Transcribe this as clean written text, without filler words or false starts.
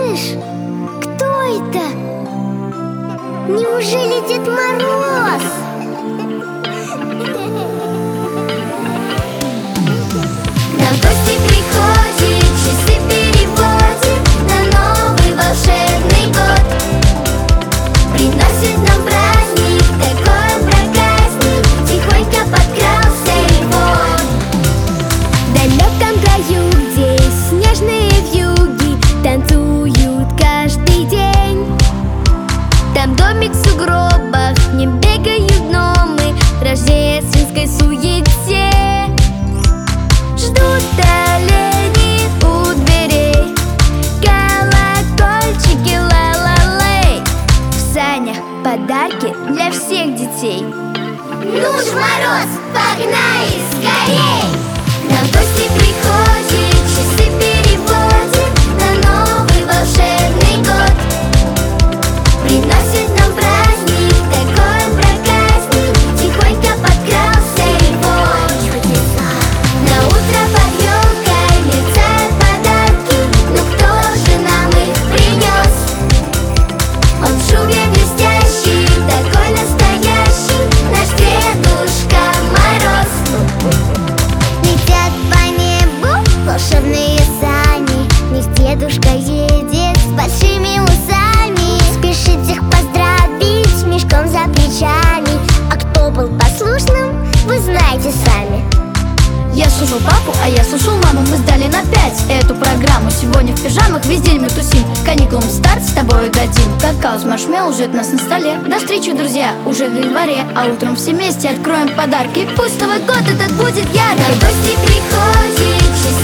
Слышь, кто это? Неужели Дед Мороз? На гости приходит, часы переводит на новый волшебный год. Приносит нам праздник, такой он проказник, тихонько подкрался и вот. В далеком краю, где снежные вьюги танцуют каждый день. Там домик в сугробах, в нем бегают гномы в рождественской суете. Ждут олени у дверей, колокольчики ла-ла-лей. В санях подарки для всех детей. Ну ж, Мороз, погнали скорей! На гости приходит, часы переводит на новый волшебный год. Приносит нам праздник, такой он проказник, тихонько подкрался и вот. На утро под елкой мерцают подарки, но кто же нам их принес? Он в шубе блестящий, такой настоящий, наш Дедушка Мороз. Летят по небу волшебные сани, в них дедушка едет с большими усами. Спешит их поздравить с мешком за плечами. А кто был послушным, вы знаете сами. Я слушал папу, а я слушал маму. Мы сдали на 5 эту программу. Сегодня в пижамах весь день мы тусим. Каникулам старт с тобой дадим. Какао с маршмеллоу ждет нас на столе. До встречи, друзья, уже в январе. А утром все вместе откроем подарки. И пусть Новый год этот будет яркий. На гости приходит,